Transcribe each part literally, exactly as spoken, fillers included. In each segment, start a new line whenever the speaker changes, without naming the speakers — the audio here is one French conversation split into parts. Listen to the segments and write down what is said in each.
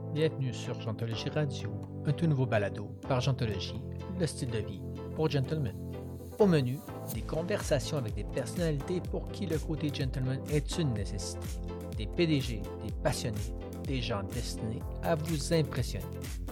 Bienvenue sur Gentologie Radio, un tout nouveau balado par Gentologie, le style de vie pour gentlemen. Au menu, des conversations avec des personnalités pour qui le côté gentleman est une nécessité. Des P D G, des passionnés, des gens destinés à vous impressionner.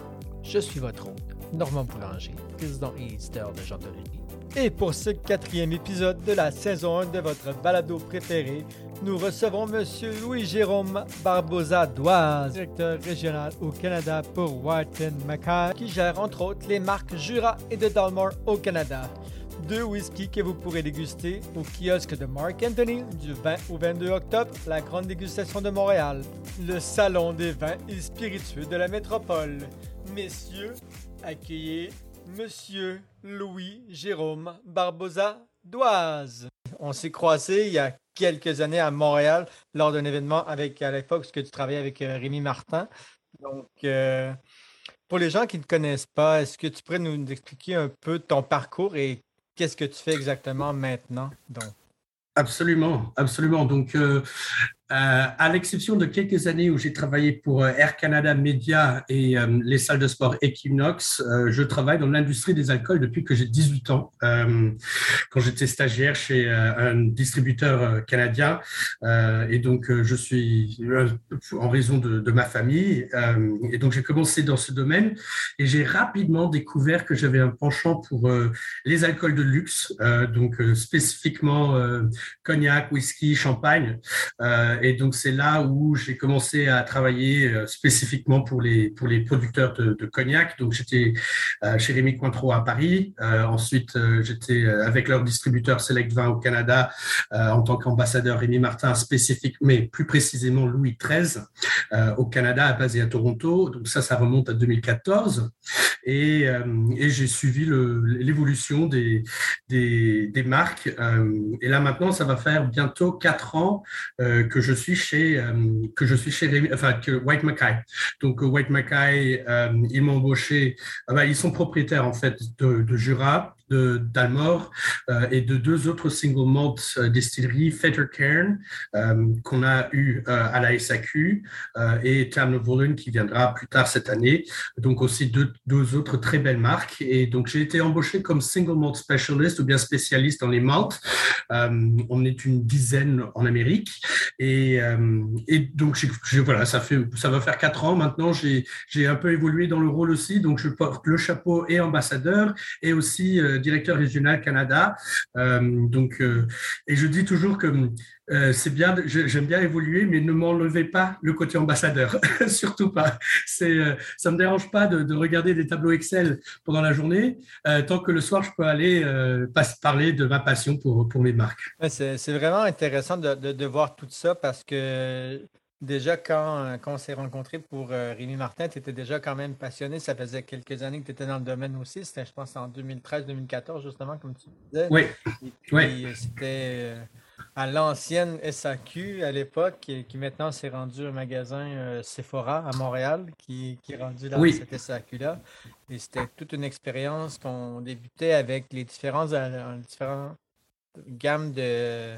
Je suis votre hôte, Normand Boulanger, président et éditeur de Gentologie. Et pour ce quatrième épisode de la saison un de votre balado préféré, nous recevons Monsieur Louis-Jérôme Barbosa-Doise, directeur régional au Canada pour Wharton Mackay, qui gère entre autres les marques Jura et de Dalmore au Canada. Deux whisky que vous pourrez déguster au kiosque de Mark Anthony du vingt au vingt-deux octobre, la grande dégustation de Montréal, le salon des vins et spiritueux de la métropole. Messieurs, accueillez Monsieur Louis-Jérôme Barbosa-Doise. On s'est croisés il y a quelques années à Montréal lors d'un événement avec, à l'époque, ce que tu travaillais avec euh, Rémi Martin. Donc, euh, pour les gens qui ne te connaissent pas, est-ce que tu pourrais nous expliquer un peu ton parcours et qu'est-ce que tu fais exactement maintenant? Donc,
Absolument, absolument. Donc, euh, euh, à l'exception de quelques années où j'ai travaillé pour euh, Air Canada Media et euh, les salles de sport Equinox, euh, je travaille dans l'industrie des alcools depuis que j'ai dix-huit ans. Euh, quand j'étais stagiaire chez euh, un distributeur euh, canadien, euh, et donc euh, je suis euh, en raison de, de ma famille, euh, et donc j'ai commencé dans ce domaine et j'ai rapidement découvert que j'avais un penchant pour euh, les alcools de luxe, euh, donc euh, spécifiquement euh, cognac, whisky, champagne. Euh, et donc, c'est là où j'ai commencé à travailler euh, spécifiquement pour les, pour les producteurs de, de cognac. Donc, j'étais euh, chez Rémy Cointreau à Paris. Euh, ensuite, euh, j'étais avec leur distributeur Select Vin au Canada euh, en tant qu'ambassadeur Rémy Martin spécifique, mais plus précisément Louis treize euh, au Canada, basé à Toronto. Donc, ça, ça remonte à deux mille quatorze. Et, euh, et j'ai suivi le, l'évolution des, des, des marques. Euh, et là, maintenant, ça va faire bientôt quatre ans euh, que je suis chez, euh, que je suis chez Rémi, enfin, que White Mackay. Donc, White Mackay, euh, ils m'ont embauché. Ah bah, ils sont propriétaires, en fait, de, de Jura, de Dalmore euh, et de deux autres single malt euh, distilleries, Fetter Cairn, euh, qu'on a eu euh, à la S A Q, euh, et Tamnavolen qui viendra plus tard cette année. Donc aussi deux, deux autres très belles marques. Et donc j'ai été embauché comme single malt specialist ou bien spécialiste dans les maltes. Euh, on est une dizaine en Amérique. Et, euh, et donc j'ai, j'ai, voilà, ça, fait, ça va faire quatre ans maintenant. J'ai, j'ai un peu évolué dans le rôle aussi. Donc je porte le chapeau et ambassadeur et aussi euh, directeur régional Canada. Euh, donc, euh, et je dis toujours que euh, c'est bien, j'aime bien évoluer, mais ne m'enlevez pas le côté ambassadeur, surtout pas. C'est, euh, ça me dérange pas de, de regarder des tableaux Excel pendant la journée, euh, tant que le soir je peux aller euh, pas, parler de ma passion pour pour mes marques.
c'est, c'est vraiment intéressant de, de, de voir tout ça parce que déjà, quand, quand on s'est rencontrés pour euh, Rémi Martin, tu étais déjà quand même passionné. Ça faisait quelques années que tu étais dans le domaine aussi. C'était, je pense, en deux mille treize deux mille quatorze, justement, comme tu disais.
Oui,
Et
oui,
puis, euh, c'était euh, à l'ancienne S A Q à l'époque, qui, qui maintenant s'est rendu un magasin euh, Sephora à Montréal, qui, qui est rendu dans
oui,
cette S A Q-là. Et c'était toute une expérience qu'on débutait avec les différents, euh, différents gammes de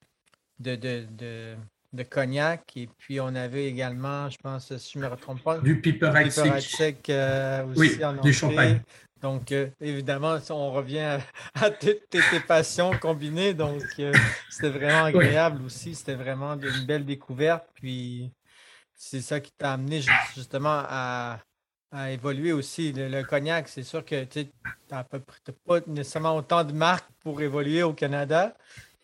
de, de, de, de cognac. Et puis, on avait également, je pense, si je ne me trompe pas,
du piper
du piperette
sec,
sec euh,
oui,
aussi en
du
entrée.
champagne.
Donc, euh, évidemment, ça, on revient à, à toutes tes, tes passions combinées. Donc, euh, c'était vraiment
Oui,
agréable aussi. C'était vraiment de- une belle découverte. Puis, c'est ça qui t'a amené ju- justement à, à évoluer aussi. Le, le cognac, c'est sûr que tu n'as pas nécessairement autant de marques pour évoluer au Canada.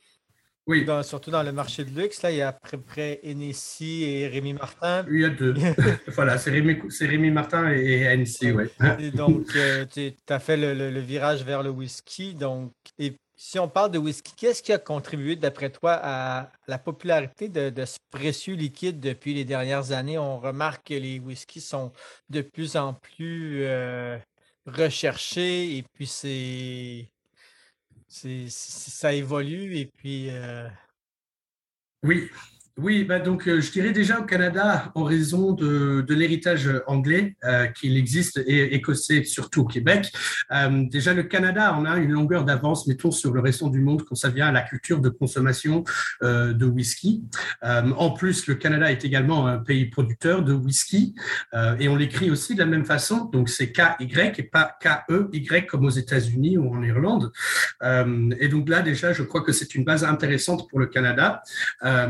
oui,
Dans- surtout dans le marché de luxe, là, il y a à peu près Hennessy et Rémi Martin.
il y a deux. Voilà, c'est Rémi, c'est Rémi Martin et N C,
Ouais.
ouais.
Et donc, euh, tu as fait le, le- le virage vers le whisky. Donc, et si on parle de whisky, qu'est-ce qui a contribué, d'après toi, à la popularité de, de ce précieux liquide depuis les dernières années? On remarque que les whiskies sont de plus en plus euh, recherchés et puis c'est, c'est, c'est- ça évolue et puis euh,
Oui. Oui, bah donc euh, je dirais déjà au Canada, en raison de, de l'héritage anglais euh, qu'il existe et écossais, surtout au Québec. Euh, déjà, le Canada, on a une longueur d'avance, mettons, sur le restant du monde quand ça vient à la culture de consommation euh, de whisky. Euh, en plus, le Canada est également un pays producteur de whisky euh, et on l'écrit aussi de la même façon. Donc, c'est K Y et pas K E Y comme aux États-Unis ou en Irlande. Euh, et donc là, déjà, je crois que c'est une base intéressante pour le Canada. Euh,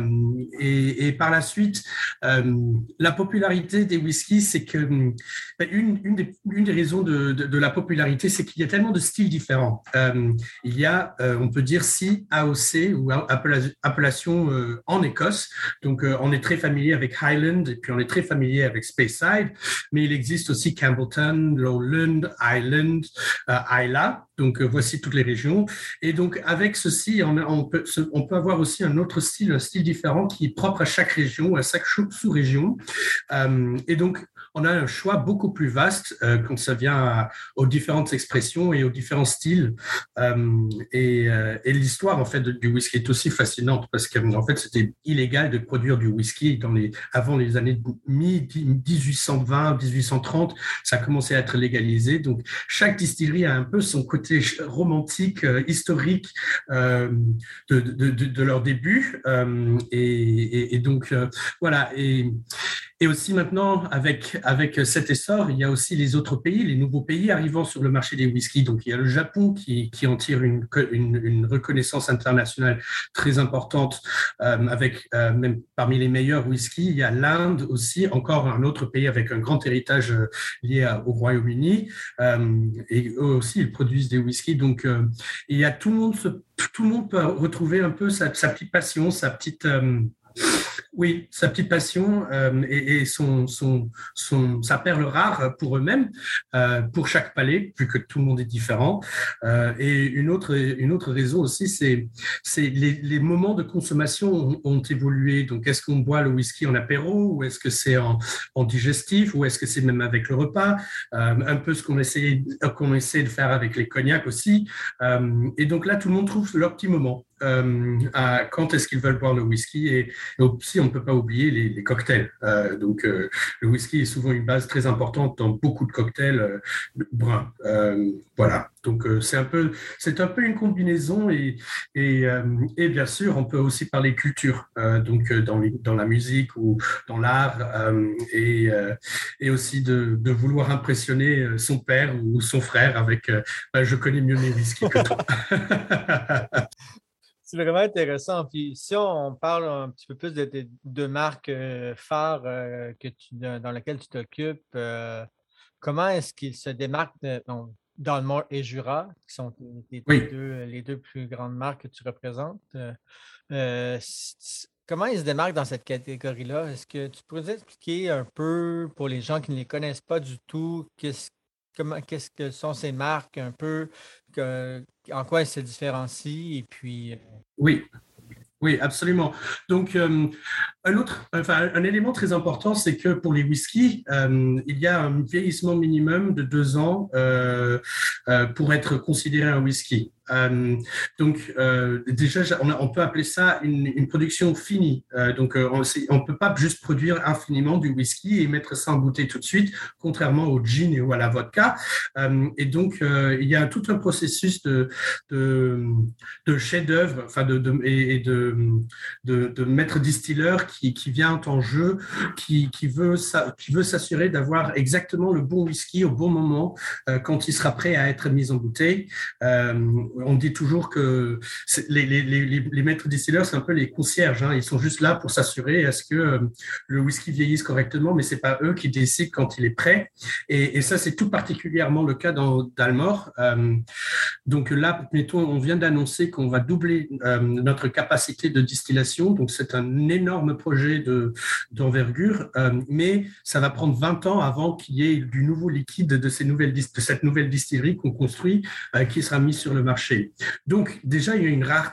Et, et par la suite, euh, la popularité des whiskies, c'est que ben, une, une, des, une des raisons de, de, de la popularité, c'est qu'il y a tellement de styles différents. Euh, il y a, euh, on peut dire, six A O C ou appellation euh, en Écosse. Donc, euh, on est très familier avec Highland et puis on est très familier avec Speyside. Mais il existe aussi Campbellton, Lowland, Highland, euh, Islay. Donc, euh, voici toutes les régions. Et donc, avec ceci, on, on, peut, on peut avoir aussi un autre style, un style différent qui est propre à chaque région, à chaque sous-région. Euh, et donc, on a un choix beaucoup plus vaste euh, quand ça vient à, aux différentes expressions et aux différents styles. Euh, et, euh, et l'histoire, en fait, de, du whisky est aussi fascinante parce qu'en fait, c'était illégal de produire du whisky dans les, avant les années mi-dix-huit cent vingt, dix-huit cent trente. Ça a commencé à être légalisé. Donc, chaque distillerie a un peu son côté romantique, euh, historique euh, de, de, de, de leur début. Euh, et, et, et donc, euh, voilà. Et, et aussi maintenant, avec, avec cet essor, il y a aussi les autres pays, les nouveaux pays arrivant sur le marché des whiskies. Donc, il y a le Japon qui, qui en tire une, une, une reconnaissance internationale très importante, euh, avec euh, même parmi les meilleurs whiskies. Il y a l'Inde aussi, encore un autre pays avec un grand héritage euh, lié à, au Royaume-Uni. Euh, et eux aussi, ils produisent des whiskies. Donc, euh, il y a tout le monde, se, tout le monde peut retrouver un peu sa, sa petite passion, sa petite... Euh, Oui, sa petite passion euh, et, et son, son, son, sa perle rare pour eux-mêmes, euh, pour chaque palais, vu que tout le monde est différent. Euh, et une autre, une autre raison aussi, c'est, c'est les, les moments de consommation ont, ont évolué. Donc, est-ce qu'on boit le whisky en apéro ou est-ce que c'est en, en digestif ou est-ce que c'est même avec le repas? euh, Un peu ce qu'on essaie, qu'on essaie de faire avec les cognacs aussi. Euh, et donc là, tout le monde trouve leur petit moment. Euh, à quand est-ce qu'ils veulent boire le whisky et, et aussi on ne peut pas oublier les, les cocktails. Euh, donc euh, le whisky est souvent une base très importante dans beaucoup de cocktails euh, bruns. Euh, voilà. Donc euh, c'est un peu c'est un peu une combinaison et et, euh, et bien sûr on peut aussi parler culture. Euh, donc euh, dans les, dans la musique ou dans l'art euh, et euh, et aussi de, de vouloir impressionner son père ou son frère avec euh, ben, je connais mieux mes whiskies que toi.
C'est vraiment intéressant. Puis si on parle un petit peu plus de, de, de marques euh, phares euh, que tu, dans lesquelles tu t'occupes, euh, comment est-ce qu'ils se démarquent de, bon, Dalmore et Jura, qui sont les,
Oui.
les, deux, les deux plus grandes marques que tu représentes? Euh, euh, comment ils se démarquent dans cette catégorie-là? Est-ce que tu pourrais expliquer un peu pour les gens qui ne les connaissent pas du tout, qu'est-ce Comment, qu'est-ce que sont ces marques un peu, que, en quoi elles se différencient et puis...
Oui, oui, absolument. Donc, euh, un autre, enfin, un élément très important, c'est que pour les whiskies, euh, il y a un vieillissement minimum de deux ans euh, euh, pour être considéré un whisky. Euh, donc, euh, déjà, on, a, on peut appeler ça une, une production finie. Euh, donc, euh, on ne peut pas juste produire infiniment du whisky et mettre ça en bouteille tout de suite, contrairement au gin ou à la vodka. Euh, et donc, euh, il y a tout un processus de, de, de chef-d'œuvre, enfin, de, de, et de, de, de maître distilleur qui, qui vient en jeu, qui, qui veut, qui veut s'assurer d'avoir exactement le bon whisky au bon moment euh, quand il sera prêt à être mis en bouteille. Euh, On dit toujours que les, les, les, les maîtres distilleurs, c'est un peu les concierges. Hein. Ils sont juste là pour s'assurer à ce que euh, le whisky vieillisse correctement, mais ce n'est pas eux qui décident quand il est prêt. Et, et ça, c'est tout particulièrement le cas dans Dalmore. Euh, donc là, mettons, on vient d'annoncer qu'on va doubler euh, notre capacité de distillation. Donc c'est un énorme projet de, d'envergure, euh, mais ça va prendre vingt ans avant qu'il y ait du nouveau liquide de, ces nouvelles, de cette nouvelle distillerie qu'on construit, euh, qui sera mis sur le marché. Donc, déjà, il y a une rareté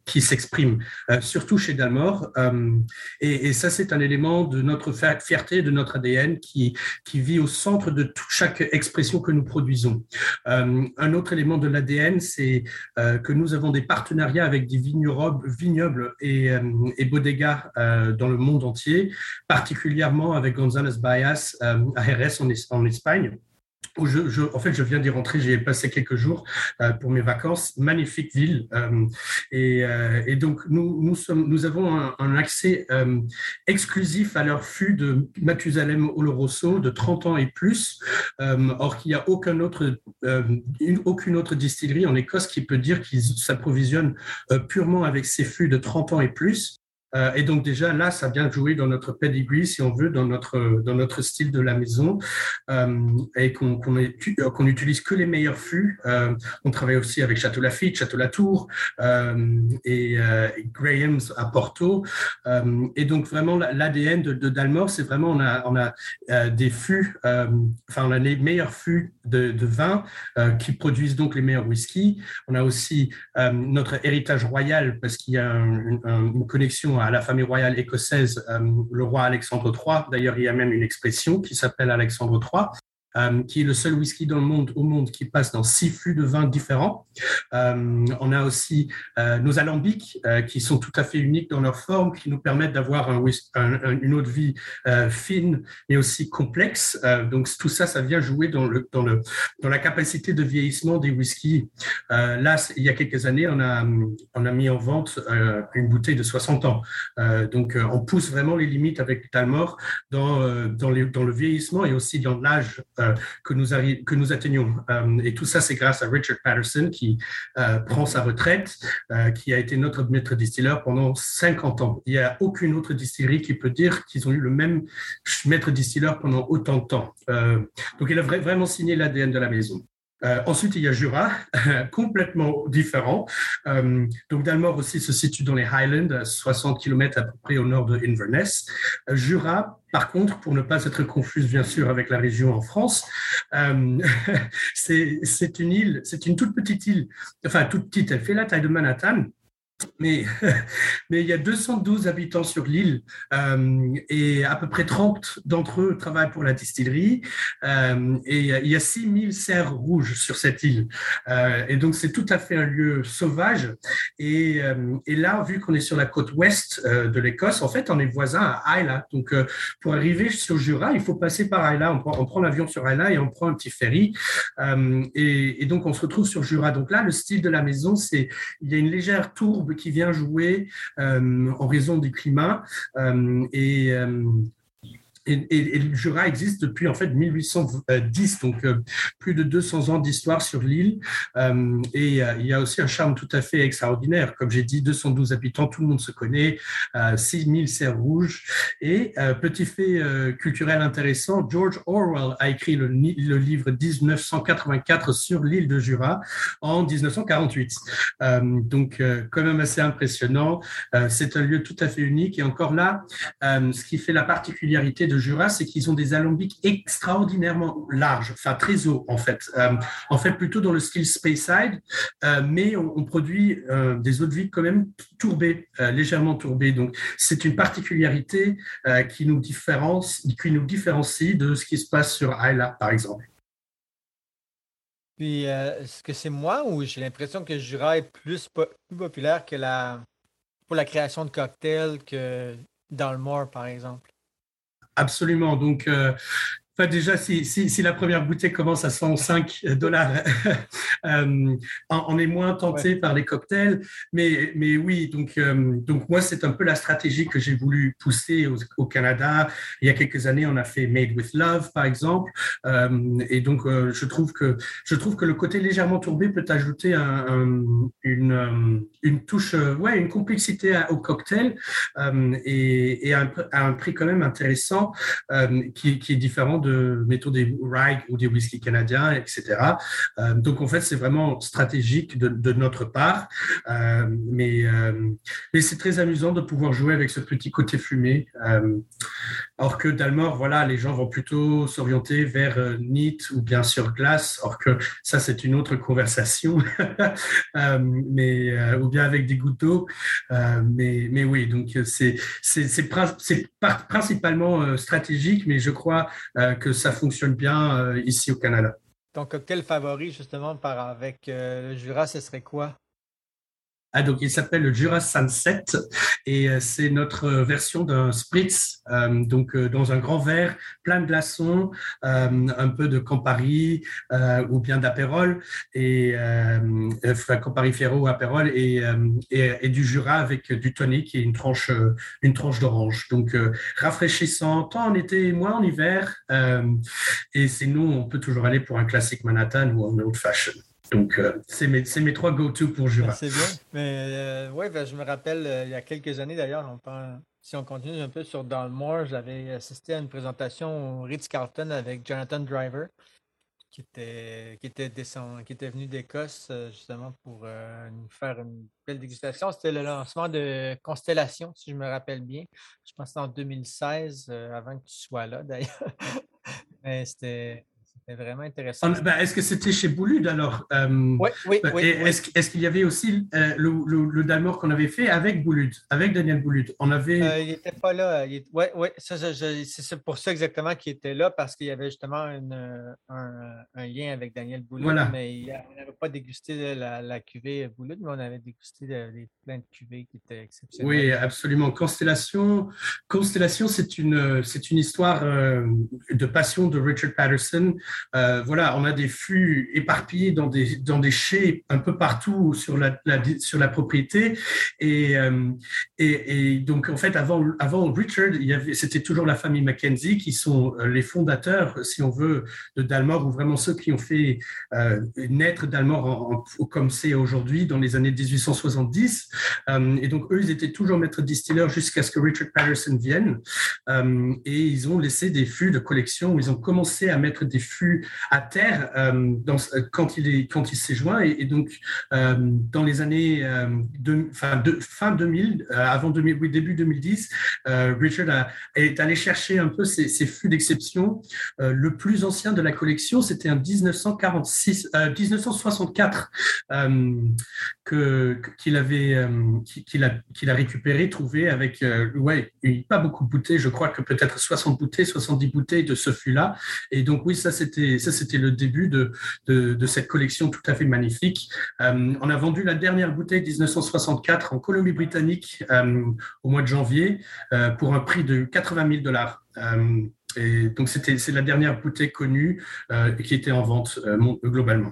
qui s'exprime, euh, surtout chez Dalmor. Euh, et, et ça, c'est un élément de notre fierté, de notre A D N qui, qui vit au centre de toute chaque expression que nous produisons. Euh, un autre élément de l'A D N, c'est euh, que nous avons des partenariats avec des vignobles, vignobles et, euh, et bodegas euh, dans le monde entier, particulièrement avec González Bayas euh, à Jerez en, en Espagne. Où je, je, en fait, je viens d'y rentrer, j'y ai passé quelques jours euh, pour mes vacances. Magnifique ville. Euh, et, euh, et donc, nous, nous, sommes, nous avons un, un accès euh, exclusif à leur fût de Mathusalem Oloroso de trente ans et plus, euh, or qu'il n'y a aucun autre, euh, une, aucune autre distillerie en Écosse qui peut dire qu'ils s'approvisionnent euh, purement avec ces fûts de trente ans et plus. Euh, et donc déjà là, ça vient jouer dans notre pedigree, si on veut, dans notre dans notre style de la maison, euh, et qu'on qu'on, est, qu'on utilise que les meilleurs fûts. Euh, on travaille aussi avec Château Lafite, Château Latour euh, et, euh, et Graham's à Porto. Euh, et donc vraiment l'A D N de, de Dalmor, c'est vraiment on a on a euh, des fûts, euh, enfin on a les meilleurs fûts de, de vin euh, qui produisent donc les meilleurs whiskies. On a aussi euh, notre héritage royal parce qu'il y a un, un, une connexion à la famille royale écossaise, euh, le roi Alexandre trois. D'ailleurs, il y a même une expression qui s'appelle Alexandre trois, euh, qui est le seul whisky dans le monde, au monde qui passe dans six fûts de vin différents. Euh, on a aussi euh, nos alambics euh, qui sont tout à fait uniques dans leur forme, qui nous permettent d'avoir un, un, une eau de vie euh, fine, mais aussi complexe. Euh, donc tout ça, ça vient jouer dans, le, dans, le, dans la capacité de vieillissement des whiskies. Euh, là, il y a quelques années, on a, on a mis en vente euh, une bouteille de soixante ans. Euh, donc on pousse vraiment les limites avec Dalmor dans, euh, dans, les, dans le vieillissement et aussi dans l'âge euh, que, nous arri- que nous atteignons. Euh, et tout ça, c'est grâce à Richard Patterson qui Euh, prend sa retraite, euh, qui a été notre maître distilleur pendant cinquante ans. Il n'y a aucune autre distillerie qui peut dire qu'ils ont eu le même maître distilleur pendant autant de temps. Euh, donc, il a vra- vraiment signé l'A D N de la maison. Euh, ensuite, il y a Jura, complètement différent. Euh, donc, Dalmor aussi se situe dans les Highlands, à soixante kilomètres à peu près au nord de Inverness. Euh, Jura, par contre, pour ne pas être confuse, bien sûr, avec la région en France, euh, c'est, c'est une île, c'est une toute petite île, enfin, toute petite, elle fait la taille de Manhattan. Mais, mais il y a deux cent douze habitants sur l'île euh, et à peu près trente d'entre eux travaillent pour la distillerie euh, et il y a six mille cerfs rouges sur cette île. Euh, et donc, c'est tout à fait un lieu sauvage. Et, euh, et là, vu qu'on est sur la côte ouest euh, de l'Écosse, en fait, on est voisin à Islay. Donc, euh, pour arriver sur Jura, il faut passer par Islay. On prend, on prend l'avion sur Islay et on prend un petit ferry. Euh, et, et donc, on se retrouve sur Jura. Donc là, le style de la maison, c'est il y a une légère tourbe qui vient jouer euh, en raison du climat euh, et euh, Et, et, et le Jura existe depuis en fait mille huit cent dix, donc euh, plus de deux cents ans d'histoire sur l'île. Euh, et euh, il y a aussi un charme tout à fait extraordinaire. Comme j'ai dit, deux cent douze habitants, tout le monde se connaît, euh, six mille cerfs rouges. Et euh, petit fait euh, culturel intéressant, George Orwell a écrit le, le livre dix-neuf cent quatre-vingt-quatre sur l'île de Jura en dix-neuf cent quarante-huit. Euh, donc, euh, quand même assez impressionnant. Euh, c'est un lieu tout à fait unique. Et encore là, euh, ce qui fait la particularité de de Jura, c'est qu'ils ont des alambics extraordinairement larges, enfin très hauts en fait. Euh, en fait, plutôt dans le style Speyside, euh, mais on, on produit euh, des eaux de vie quand même tourbées, euh, légèrement tourbées. Donc, c'est une particularité euh, qui nous différencie, qui nous différencie de ce qui se passe sur Islay, par exemple.
Puis, euh, est-ce que c'est moi ou j'ai l'impression que Jura est plus, po- plus populaire que la pour la création de cocktails que Dalmor, par exemple?
Absolument. Donc, euh, enfin, déjà, si, si, si la première bouteille commence à cent cinq dollars, euh, on est moins tenté ouais. par les cocktails. Mais, mais oui, donc, euh, donc moi, c'est un peu la stratégie que j'ai voulu pousser au, au Canada. Il y a quelques années, on a fait Made with Love, par exemple. Euh, et donc, euh, je trouve que je trouve que le côté légèrement tourbé peut ajouter un, un, une, une touche, ouais, une complexité au cocktail euh, et, et à, un, à un prix quand même intéressant euh, qui, qui est différent de, mettons, des rye ou des whisky canadiens, et cetera. Euh, donc, en fait, c'est vraiment stratégique de, de notre part. Euh, mais, euh, mais c'est très amusant de pouvoir jouer avec ce petit côté fumé. Euh, alors que Dalmor, voilà, les gens vont plutôt s'orienter vers euh, neat ou bien sur glace. Or que ça, c'est une autre conversation. euh, mais, euh, ou bien avec des gouttes d'eau. Euh, mais, mais oui, donc c'est, c'est, c'est, c'est principalement euh, stratégique, mais je crois euh, que ça fonctionne bien euh, ici au Canada.
Ton cocktail favori, justement, par, avec euh, le Jura, ce serait quoi?
Ah, donc, il s'appelle le Jura Sunset et euh, c'est notre version d'un spritz, euh, donc euh, dans un grand verre, plein de glaçons, euh, un peu de Campari euh, ou bien d'Aperol, et euh, enfin, Campari Fiero ou Aperol et, euh, et, et du Jura avec du tonic et une tranche, euh, une tranche d'orange. Donc, euh, rafraîchissant, tant en été, moins en hiver. Euh, et sinon, on peut toujours aller pour un classique Manhattan ou un old fashion. Donc, euh, c'est mes, c'est mes trois go-to pour Jura.
Ben, c'est bien. Mais euh, oui, ben, je me rappelle, euh, il y a quelques années d'ailleurs, on parle, si on continue un peu sur Dalmore, j'avais assisté à une présentation au Ritz-Carlton avec Jonathan Driver, qui était, qui était, descend, qui était venu d'Écosse euh, justement pour euh, nous faire une belle dégustation. C'était le lancement de Constellation, si je me rappelle bien. Je pense que c'était en deux mille seize, euh, avant que tu sois là d'ailleurs. Mais c'était, c'était vraiment intéressant.
Ben, est-ce que c'était chez Boulud alors euh,
Oui, oui,
ben,
oui.
Est-ce,
oui.
est-ce qu'il y avait aussi euh, le, le, le Dalmor qu'on avait fait avec Boulud, avec Daniel Boulud? On avait.
Euh, il n'était pas là. Oui, ouais, ouais, ça, je, je, c'est pour ça exactement qu'il était là, parce qu'il y avait justement une, un, un, lien avec Daniel Boulud,
Voilà.
mais il, on n'avait pas dégusté la, la cuvée Boulud, mais on avait dégusté des, plein de cuvées qui étaient exceptionnelles.
Oui, absolument. Constellation, Constellation, c'est une, c'est une histoire euh, de passion de Richard Patterson. Euh, voilà, on a des fûts éparpillés dans des, dans des chais un peu partout sur la, la sur la propriété. Et, euh, et, et donc, en fait, avant, avant Richard, il y avait, c'était toujours la famille Mackenzie qui sont les fondateurs, si on veut, de Dalmor, ou vraiment ceux qui ont fait euh, naître Dalmor en, en, comme c'est aujourd'hui, dans les années dix-huit cent soixante-dix. Euh, Et donc, eux, ils étaient toujours maîtres distilleurs jusqu'à ce que Richard Patterson vienne. Euh, et ils ont laissé des fûts de collection où ils ont commencé à mettre des fûts à terre euh, dans, quand, il est, quand il s'est joint. Et, et donc, euh, dans les années euh, de, fin, de, fin deux mille, euh, avant deux mille, oui, début deux mille dix, euh, Richard a, est allé chercher un peu ces, ces fûts d'exception. Euh, le plus ancien de la collection, c'était en dix-neuf cent quarante-six, euh, dix-neuf cent soixante-quatre euh, que, qu'il avait... Euh, qu'il a, qu'il a récupéré, trouvé avec, euh, ouais, pas beaucoup de bouteilles, je crois que peut-être soixante bouteilles, soixante-dix bouteilles de ce fût-là. Et donc, oui, ça, c'était, ça, c'était le début de, de, de cette collection tout à fait magnifique. Euh, on a vendu la dernière bouteille dix-neuf cent soixante-quatre en Colombie-Britannique euh, au mois de janvier euh, pour un prix de quatre-vingt mille dollars. Euh, et donc, c'était, c'est la dernière bouteille connue euh, qui était en vente euh, globalement.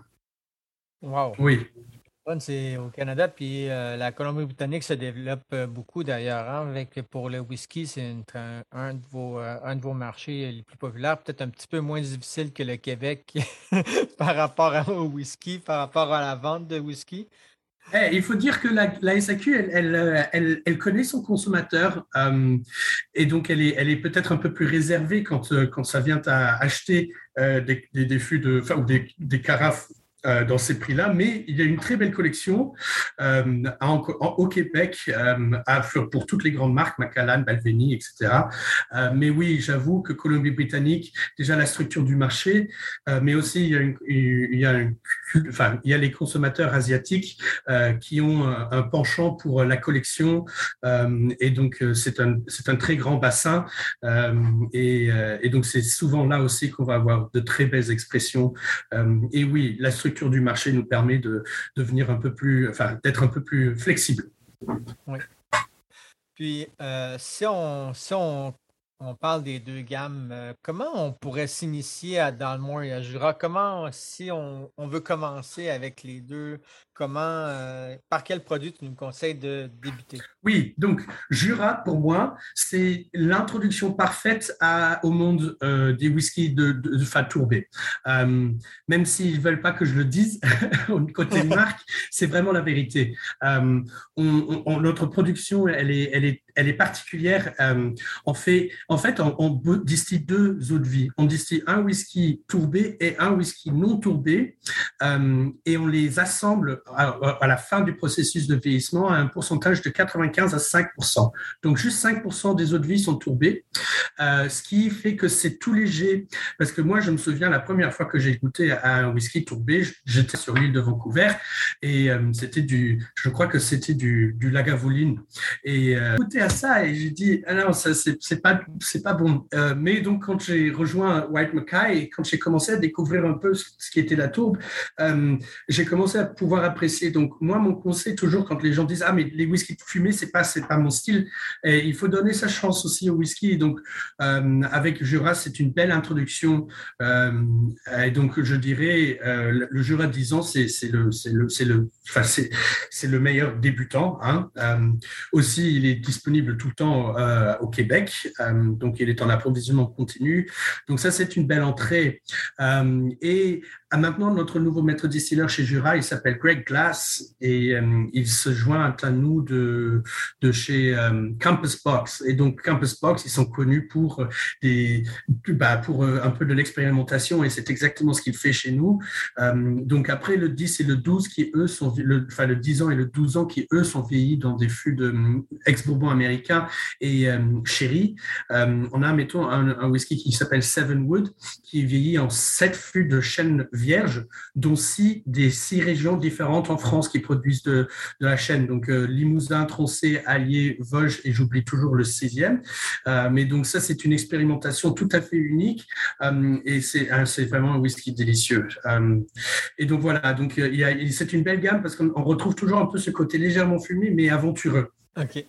Wow.
Oui.
C'est au Canada, puis euh, la Colombie-Britannique se développe euh, beaucoup d'ailleurs. Hein, avec, pour le whisky, c'est une, un, un, de vos, euh, un de vos marchés les plus populaires, peut-être un petit peu moins difficile que le Québec par rapport à, au whisky, par rapport à la vente de whisky.
Eh, il faut dire que la, la S A Q, elle, elle, elle, elle connaît son consommateur euh, et donc elle est, elle est peut-être un peu plus réservée quand, quand ça vient à acheter euh, des, des, des fûts de, enfin, ou des, des carafes Euh, dans ces prix-là, mais il y a une très belle collection euh, en, en, au Québec euh, à, pour toutes les grandes marques, Macallan, Balvenie, et cetera. Euh, mais oui, j'avoue que Colombie-Britannique, déjà la structure du marché, euh, mais aussi il y a, une, il y a, une, enfin, il y a les consommateurs asiatiques euh, qui ont un, un penchant pour la collection euh, et donc c'est un, c'est un très grand bassin euh, et, et donc c'est souvent là aussi qu'on va avoir de très belles expressions. Euh, et oui, la structure du marché nous permet de devenir un peu plus, enfin, d'être un peu plus flexible.
Oui. Puis, euh, si on, si on, on parle des deux gammes, euh, comment on pourrait s'initier à Dalmore et à Jura? Comment, si on, on veut commencer avec les deux, comment, euh, par quel produit tu nous conseilles de débuter?
Oui, donc Jura, pour moi, c'est l'introduction parfaite à, au monde euh, des whiskies de, de, de fat tourbé. Euh, même s'ils ne veulent pas que je le dise, côté marque, c'est vraiment la vérité. Euh, on, on, notre production, elle est, elle est, elle est particulière. Euh, on fait, en fait, on, on distille deux eaux de vie. On distille un whisky tourbé et un whisky non tourbé, euh, et on les assemble à, à la fin du processus de vieillissement à un pourcentage de quatre-vingt-quinze à cinq pour cent. Donc, juste cinq pour cent des eaux de vie sont tourbées, euh, ce qui fait que c'est tout léger. Parce que moi, je me souviens, la première fois que j'ai goûté à un whisky tourbé, j'étais sur l'île de Vancouver et euh, c'était du, je crois que c'était du, du Lagavulin. Et euh, goûté à ça et j'ai dit, ah non, ça, c'est, c'est pas, c'est pas bon. Euh, mais donc, quand j'ai rejoint White Mackay et quand j'ai commencé à découvrir un peu ce, ce qui était la tourbe, euh, j'ai commencé à pouvoir apprécier. Donc, moi, mon conseil toujours quand les gens disent, ah, mais les whiskies fumés, c'est pas, c'est pas mon style. Et il faut donner sa chance aussi au whisky. Donc, euh, avec Jura, c'est une belle introduction. Euh, et donc, je dirais, euh, le Jura de dix ans, c'est, c'est le, c'est le, c'est le, enfin, c'est, c'est le meilleur débutant. Hein. Euh, aussi, il est disponible tout le temps euh, au Québec. Euh, donc, il est en approvisionnement continu. Donc, ça, c'est une belle entrée. Euh, et à maintenant, notre nouveau maître distilleur chez Jura, il s'appelle Greg Glass et euh, il se joint à nous de, de chez euh, Campus Box. Et donc, Campus Box, ils sont connus pour, des, bah, pour euh, un peu de l'expérimentation et c'est exactement ce qu'il fait chez nous. Euh, donc, après, le dix et le douze qui, eux, sont, le, enfin, le dix ans et le douze ans qui, eux, sont vieillis dans des fûts de ex-bourbon américain et euh, sherry. Euh, on a, mettons, un, un whisky qui s'appelle Seven Wood, qui est vieilli en sept fûts de chêne vierge, dont six des six régions différentes en France qui produisent de, de la chêne. Donc, euh, Limousin, Tronchet, Allier, Vosges, et j'oublie toujours le sixième. Euh, mais donc, ça, c'est une expérimentation tout à fait unique euh, et c'est, euh, c'est vraiment un whisky délicieux. Euh, et donc, voilà. Donc, il y a, c'est une belle gamme parce qu'on retrouve toujours un peu ce côté légèrement fumé, mais aventureux.
OK.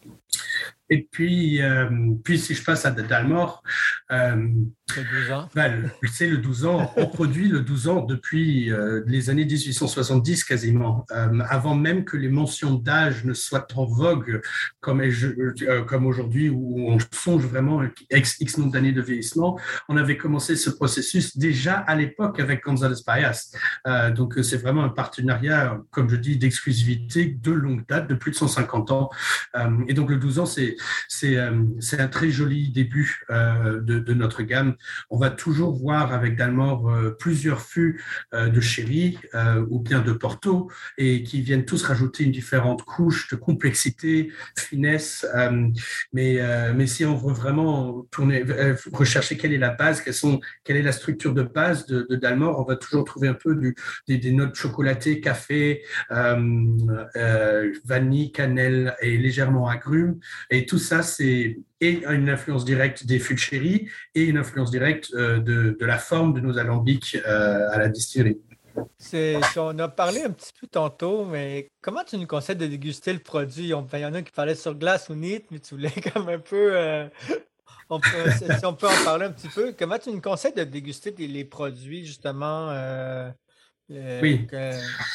Et puis, euh, puis si je passe à Dalmor, euh,
le douze ans.
Ben, c'est le douze ans. On produit le douze ans depuis euh, les années dix-huit cent soixante-dix quasiment, euh, avant même que les mentions d'âge ne soient en vogue comme, euh, comme aujourd'hui où on songe vraiment x, x nombre d'années de vieillissement. On avait commencé ce processus déjà à l'époque avec González Payas. Euh, donc, c'est vraiment un partenariat, comme je dis, d'exclusivité de longue date, de plus de cent cinquante ans. Euh, et donc, le douze ans, c'est, c'est, euh, c'est un très joli début euh, de, de notre gamme. On va toujours voir avec Dalmor euh, plusieurs fûts euh, de sherry euh, ou bien de Porto et qui viennent tous rajouter une différente couche de complexité, finesse. Euh, mais, euh, mais si on veut vraiment tourner, euh, rechercher quelle est la base, quelles sont, quelle est la structure de base de, de Dalmor, on va toujours trouver un peu du, des, des notes chocolatées, café, euh, euh, vanille, cannelle et légèrement agrumes. Et tout ça, c'est et une influence directe des fûts de sherry et une influence directe euh, de, de la forme de nos alambics euh, à la distillerie.
C'est, on a parlé un petit peu tantôt, mais comment tu nous conseilles de déguster le produit? Il y en a qui parlaient sur glace ou neat, mais tu voulais comme un peu... Euh, on peut, si on peut en parler un petit peu, comment tu nous conseilles de déguster des, les produits, justement? Euh, euh,
oui.
Que,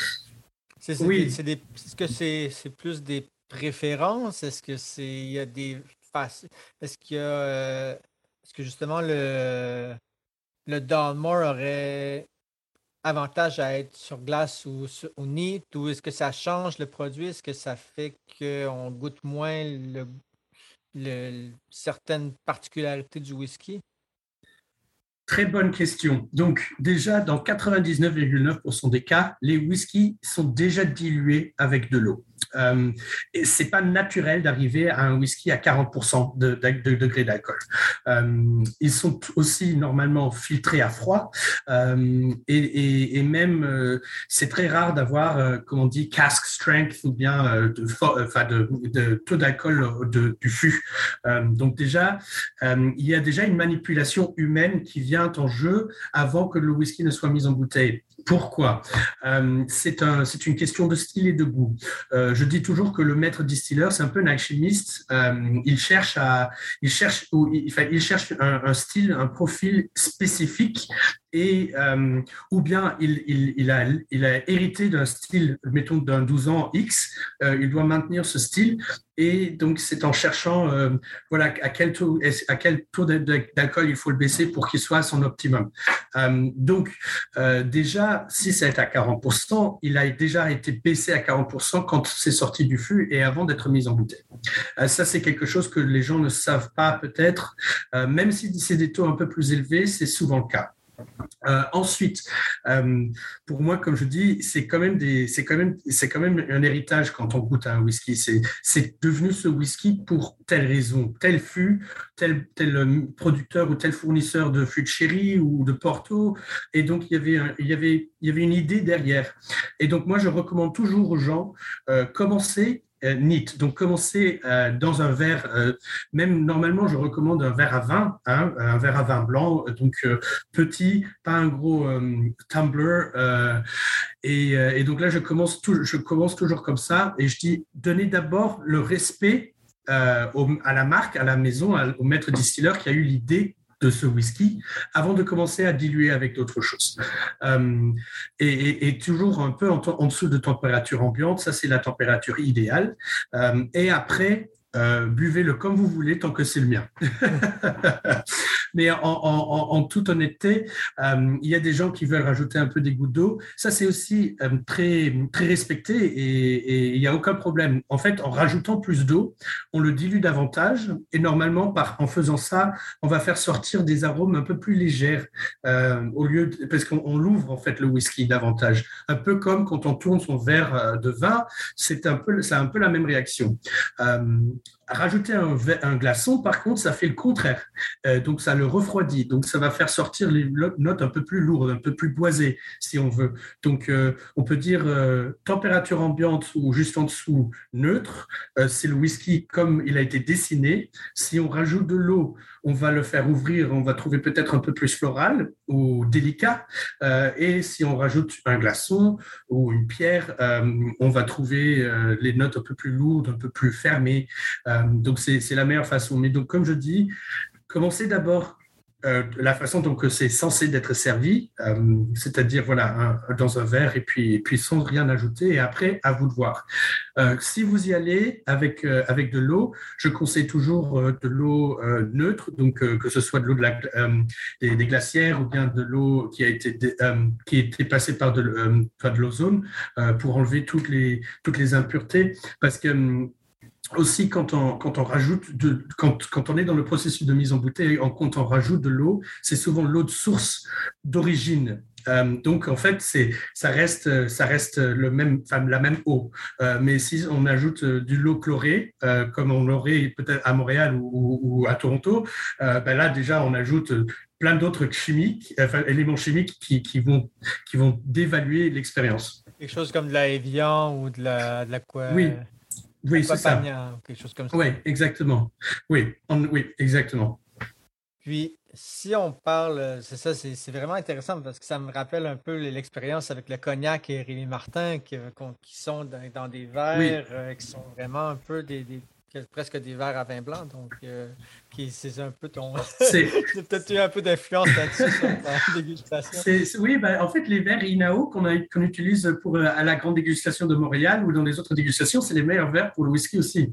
c'est, c'est
oui.
Des, c'est des, est-ce que c'est, c'est plus des préférences? Est-ce que c'est... Il y a des... Est-ce qu'il y a... Euh, est-ce que justement le, le Dalmor aurait avantage à être sur glace ou, ou neat, ou est-ce que ça change le produit? Est-ce que ça fait qu'on goûte moins le, le, certaines particularités du whisky?
Très bonne question. Donc, déjà, dans quatre-vingt-dix-neuf virgule neuf pour cent des cas, les whiskies sont déjà dilués avec de l'eau. Euh, et c'est pas naturel d'arriver à un whisky à quarante pour cent de, de, de degré d'alcool. Euh, ils sont aussi normalement filtrés à froid euh, et, et, et même euh, c'est très rare d'avoir, euh, comme on dit, cask strength ou bien euh, de, enfin de, de taux d'alcool de, du fût. Euh, donc déjà, euh, il y a déjà une manipulation humaine qui vient en jeu avant que le whisky ne soit mis en bouteille. Pourquoi ? euh, c'est, un, c'est une question de style et de goût. Euh, je dis toujours que le maître distilleur, c'est un peu un alchimiste. Euh, il cherche, à, il cherche, il, enfin, il cherche un, un style, un profil spécifique et, euh, ou bien il, il, il, a, il a hérité d'un style, mettons d'un douze ans X, euh, il doit maintenir ce style. Et donc, c'est en cherchant euh, voilà, à quel taux, à quel taux d'alcool il faut le baisser pour qu'il soit à son optimum. Euh, donc, euh, déjà, si c'est à quarante pour cent, il a déjà été baissé à quarante pour cent quand c'est sorti du fût et avant d'être mis en bouteille. Euh, ça, c'est quelque chose que les gens ne savent pas peut-être. Euh, même si c'est des taux un peu plus élevés, c'est souvent le cas. Euh, ensuite, euh, pour moi, comme je dis, c'est quand même des, c'est quand même, c'est quand même un héritage quand on goûte à un whisky. C'est, c'est devenu ce whisky pour telle raison, tel fût, tel, tel producteur ou tel fournisseur de fût de sherry ou de Porto. Et donc, il y avait, un, il y avait, il y avait une idée derrière. Et donc, moi, je recommande toujours aux gens euh, commencer. Euh, neat. Donc, commencer euh, dans un verre, euh, même normalement, je recommande un verre à vin, hein, un verre à vin blanc, donc euh, petit, pas un gros euh, tumbler. Euh, et, euh, et donc là, je commence, tout, je commence toujours comme ça et je dis, donnez d'abord le respect euh, au, à la marque, à la maison, à, au maître distilleur qui a eu l'idée de ce whisky avant de commencer à diluer avec d'autres choses. Euh, et, et, et toujours un peu en, en dessous de température ambiante, ça c'est la température idéale. Euh, et après, euh, buvez-le comme vous voulez tant que c'est le mien. Mais en, en, en toute honnêteté, euh, il y a des gens qui veulent rajouter un peu des gouttes d'eau. Ça, c'est aussi euh, très, très respecté et, et il n'y a aucun problème. En fait, en rajoutant plus d'eau, on le dilue davantage et normalement, par, en faisant ça, on va faire sortir des arômes un peu plus légers euh, au lieu de, parce qu'on on l'ouvre en fait le whisky davantage. Un peu comme quand on tourne son verre de vin, c'est un peu, c'est un peu la même réaction. Euh, Rajouter un, un glaçon, par contre, ça fait le contraire. Euh, donc, ça le refroidit. Donc, ça va faire sortir les notes un peu plus lourdes, un peu plus boisées, si on veut. Donc, euh, on peut dire euh, température ambiante ou juste en dessous, neutre. Euh, c'est le whisky comme il a été dessiné. Si on rajoute de l'eau, on va le faire ouvrir. On va trouver peut-être un peu plus floral ou délicat. Euh, et si on rajoute un glaçon ou une pierre, euh, on va trouver euh, les notes un peu plus lourdes, un peu plus fermées. Euh, donc, c'est, c'est la meilleure façon. Mais donc, comme je dis, commencez d'abord euh, la façon dont c'est censé d'être servi, euh, c'est-à-dire voilà, un, dans un verre et puis, et puis sans rien ajouter. Et après, à vous de voir. Euh, si vous y allez avec, euh, avec de l'eau, je conseille toujours euh, de l'eau euh, neutre, donc euh, que ce soit de l'eau de la, euh, des, des glacières ou bien de l'eau qui a été, euh, qui a été passée par de, euh, par de l'ozone euh, pour enlever toutes les, toutes les impuretés. Parce que aussi, quand on, quand on rajoute, de, quand, quand on est dans le processus de mise en bouteille, quand on rajoute de l'eau, c'est souvent l'eau de source d'origine. Euh, donc, en fait, c'est, ça reste, ça reste le même, enfin, la même eau. Euh, mais si on ajoute de l'eau chlorée, euh, comme on l'aurait peut-être à Montréal ou, ou à Toronto, euh, ben là, déjà, on ajoute plein d'autres chimiques, enfin, éléments chimiques qui, qui, vont, qui vont dévaluer l'expérience.
Quelque chose comme de la Evian ou de la, de la quoi?
Oui. Oui, c'est ça.
Quelque chose comme ça.
Oui, exactement. Oui, on, oui, exactement.
Puis, si on parle, c'est ça, c'est, c'est vraiment intéressant parce que ça me rappelle un peu l'expérience avec le cognac et Rémy Martin qui, qui sont dans, dans des verres oui. euh, qui sont vraiment un peu des, des presque des verres à vin blanc. Donc, euh, qui, c'est un peu ton. C'est peut-être eu un peu d'influence là-dessus sur ta dégustation.
C'est, c'est, oui, ben, en fait, les verres Inao qu'on, a, qu'on utilise pour, à la grande dégustation de Montréal ou dans les autres dégustations, c'est les meilleurs verres pour le whisky aussi.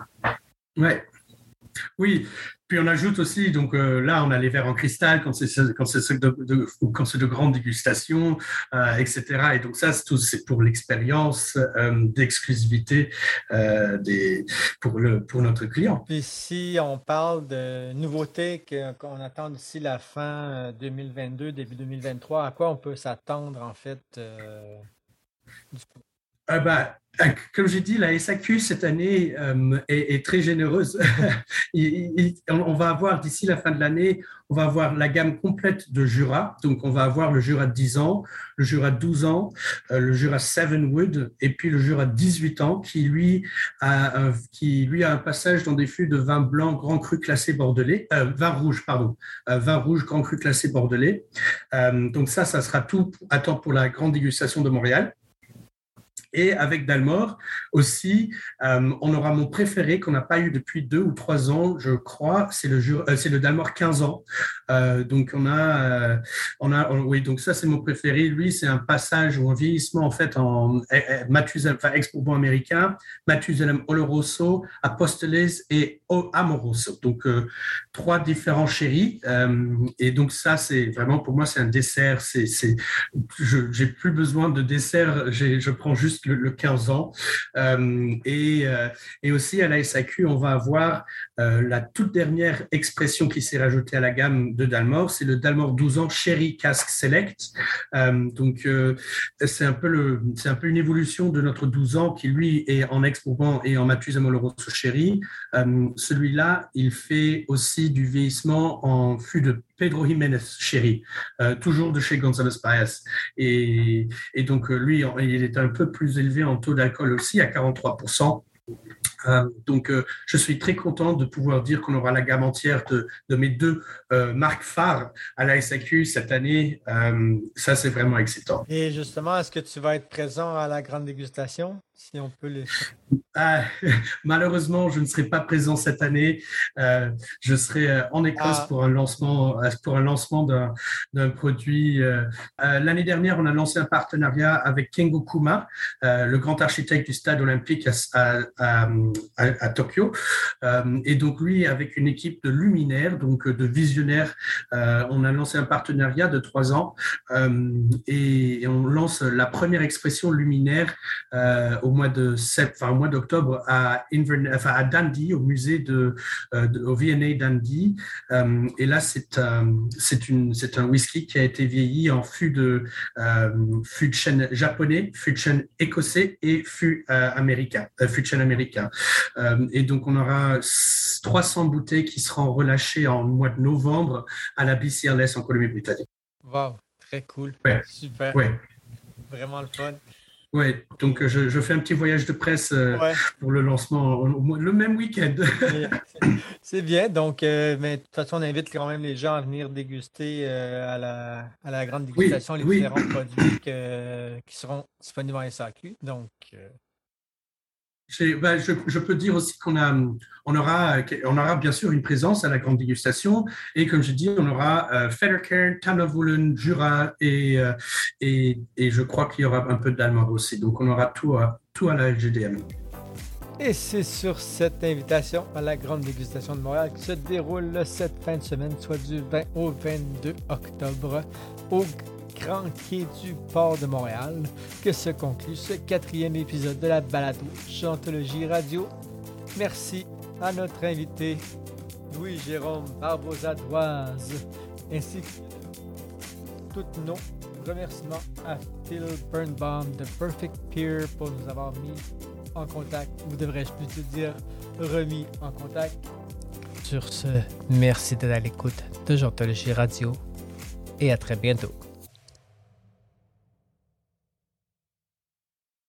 Ouais. Oui. Puis on ajoute aussi, donc euh, là, on a les verres en cristal quand c'est, quand c'est, de, de, quand c'est de grandes dégustations, euh, et cetera. Et donc ça, c'est, tout, c'est pour l'expérience euh, d'exclusivité euh, des, pour, le, pour notre client.
Puis si on parle de nouveautés que, qu'on attend d'ici la fin deux mille vingt-deux, début deux mille vingt-trois, à quoi on peut s'attendre en fait euh, du coup?
Euh, bah, comme j'ai dit, la S A Q cette année euh, est, est très généreuse. il, il, on va avoir d'ici la fin de l'année, on va avoir la gamme complète de Jura. Donc, on va avoir le Jura de dix ans, le Jura de douze ans, euh, le Jura seven wood et puis le Jura de dix-huit ans qui lui a, euh, qui lui a un passage dans des fûts de vin blanc grand cru classé bordelais, euh, vin rouge pardon, euh, vin rouge grand cru classé bordelais. Euh, donc ça, ça sera tout à temps pour la grande dégustation de Montréal. Et avec Dalmor aussi, euh, on aura mon préféré qu'on n'a pas eu depuis deux ou trois ans, je crois, c'est le, euh, c'est le Dalmor quinze ans. Euh, donc on a, euh, on a, on, oui, donc ça c'est mon préféré. Lui, c'est un passage ou un vieillissement en fait en eh, eh, Mathusalem, enfin ex-bourbon américain, Mathusalem Oloroso, Apóstoles et Amoroso. Donc euh, trois différents sherry. Euh, et donc ça c'est vraiment pour moi c'est un dessert. C'est, c'est, je, j'ai plus besoin de dessert. J'ai, je prends juste Le, le quinze ans. Euh, et, euh, et aussi à la S A Q, on va avoir euh, la toute dernière expression qui s'est rajoutée à la gamme de Dalmor, c'est le Dalmor douze ans Sherry Cask Select. Euh, donc, euh, c'est, un peu le, c'est un peu une évolution de notre douze ans qui, lui, est en ex-bourbon et en Mathusalem Oloroso Sherry. Euh, celui-là, il fait aussi du vieillissement en fût de Pedro Jiménez Sherry, euh, toujours de chez González Páez. Et, et donc, lui, il est un peu plus élevé en taux d'alcool aussi, à quarante-trois pour cent. Euh, donc, euh, je suis très content de pouvoir dire qu'on aura la gamme entière de, de mes deux euh, marques phares à la S A Q cette année. Euh, ça, c'est vraiment excitant.
Et justement, est-ce que tu vas être présent à la grande dégustation, si on peut les...
Ah, malheureusement, je ne serai pas présent cette année. Euh, je serai en Écosse ah. pour un lancement, pour un lancement d'un, d'un produit. Euh, euh, l'année dernière, on a lancé un partenariat avec Kengo Kuma, euh, le grand architecte du stade olympique à, à, à, à Tokyo. Euh, et donc, lui, avec une équipe de luminaires, donc de visionnaires, euh, on a lancé un partenariat de trois ans euh, et, et on lance la première expression luminaire euh, au mois de sept, enfin, au mois d'octobre à, Invern- enfin, à Dundee, au musée de, euh, de au V and A Dundee. Euh, et là, c'est, euh, c'est, une, c'est un whisky qui a été vieilli en fût de, euh, fût de chêne japonais, fût de chêne écossais et fût euh, américain, euh, fût de chêne américain. Euh, et donc, on aura trois cents bouteilles qui seront relâchées en mois de novembre à la B C L S en Colombie-Britannique.
Wow, très cool.
Ouais.
Super.
Ouais.
Vraiment le fun.
Oui, donc je, je fais un petit voyage de presse euh, ouais. pour le lancement le même week-end.
C'est bien, donc euh, mais de toute façon on invite quand même les gens à venir déguster euh, à, la, à la grande dégustation oui, les oui. différents produits que, qui seront disponibles en S A Q. Donc euh...
Ben, je, je peux dire aussi qu'on a, on aura, on aura bien sûr une présence à la grande dégustation et comme je dis, on aura euh, Fettercairn, Tanavulin, Jura et, euh, et, et je crois qu'il y aura un peu de Dalmor aussi. Donc on aura tout à, tout à la L G D M.
Et c'est sur cette invitation à la grande dégustation de Montréal qui se déroule cette fin de semaine, soit du vingt au vingt-deux octobre au Grand Quai du Port de Montréal, que se conclut ce quatrième épisode de la balado Chantologie Radio. Merci à notre invité Louis-Jérôme Barbosa-Doise, ainsi que tous nos remerciements à Phil Birnbaum de Perfect Peer pour nous avoir mis en contact, ou devrais-je plutôt dire remis en contact. Sur ce, merci d'être à l'écoute de Chantologie Radio et à très bientôt.